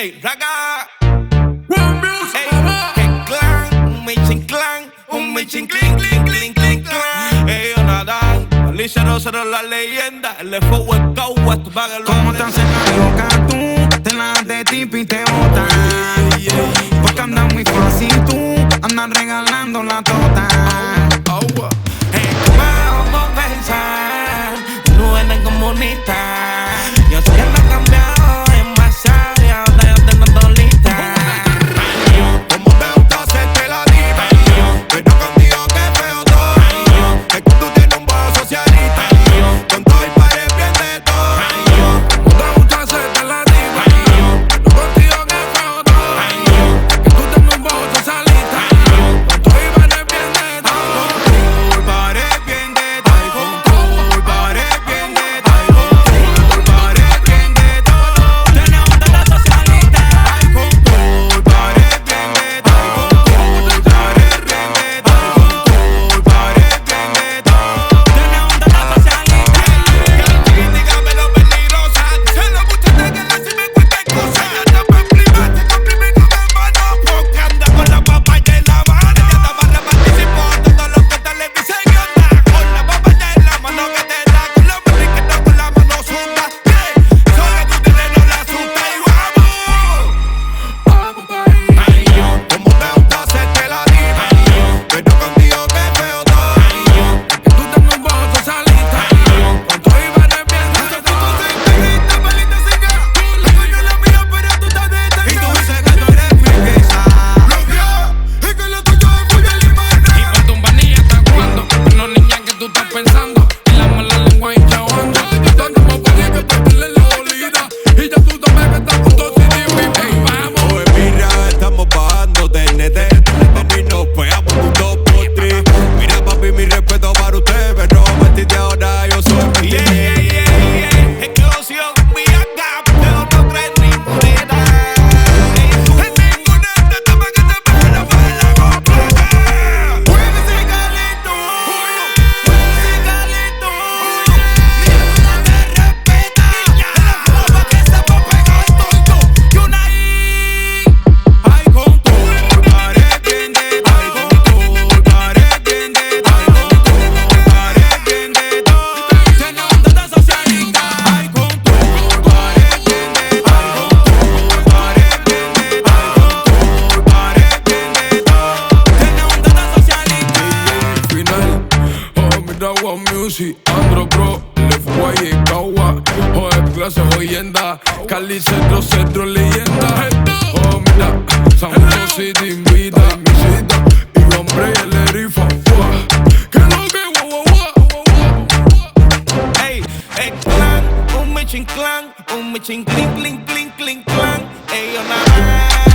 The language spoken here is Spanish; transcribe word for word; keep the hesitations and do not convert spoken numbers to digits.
ey, raga. Ey, el clan, un michin clan, un michin clink, clink, clink, clink, clan. Ellos nadan, Alicia no será la leyenda, el F O es Go, esto paga el ¿Cómo te hacen la loca tú? Te la das de tip y te botan. Porque andas muy fácil tú, andas regalando la tota. Hey, vamos a pensar, no eres comunista. Yo sé que no he cambiado demasiado y ahora yo tengo todo lista. Como te gusta hacerte la diva, pero contigo que feo todo. Es que tú tienes un bajo socialista, con todo el pared bien de todo. Como te gusta hacerte la diva, pero contigo que feo todo. Es que tú tienes un bajo socialista, con todo el pared bien de todo. El pared bien de todo, el pared bien de todo, el pared bien de todo. Tenemos un tata socialista. El pared bien de todo, el pared bien de todo, el pared bien de todo. Tenemos un tata socialista. Chiquitica pero peligrosa, se lo gusta de que le sirve cualquier cosa. Ella está para privada, se comprime con hermano, porque anda con la papaya en la mano. Ella está para participar todo lo que televisión anda. Con la papaya en la mano que te da, con la mariquita con la mano suelta. Solo tú tienes no la asusta y vamos. Vamos pa' ahí. Como te gusta hacerte la diva, pero contigo que feo todo. Que tú tienes un bajo socialista, con todo el pared bien de todo. Esta palita siga, la tuya es la mía, pero tú estás de este y tú dices que tú eres mi pieza. Lo vio, es que lo tuyo es full limana. Y con tu vanilla está jugando, no niña que tú estás pensando. Y la mala lengua hinchando. Estamos por ahí que partirle la olida. Y ya tú sabes que estás con dos C D. Ey, vamos. Oye, mira, estamos bajando de N T. Y nos pegamos un dos por tres. Mira, papi, mi respeto para usted, pero a partir de ahora yo soy mi Yeah, tío. yeah, yeah, yeah. Explosión, mi acá, pero no crees ninguna. En ninguna de estas pa' que te pegue la bala completa. Mueve ese calito, mueve ese calito. Niña, no te respeta. En la forma que se va pegando yo. Y una I. Ay, con tu pared bien de todo. Ay, con tu pared bien de todo. Pared bien de todo. Tenemos un tata socialista. Ay, con tu pared bien de todo. Pared bien de todo. Pared bien de todo. Tenemos un tata socialista. Final, oh, mira One Music, Andro Pro, Left Way, Kawa, oh, es clase oyenda, Cali Centro, Centro Leyenda, oh, mira, San José te invita, mi cita, y hombre, y el rifa, que lo que, wow, wow, wow. Ey, el clan, un michin clan, un michin clink, clink, clink, clink, clan. Ellos nadan.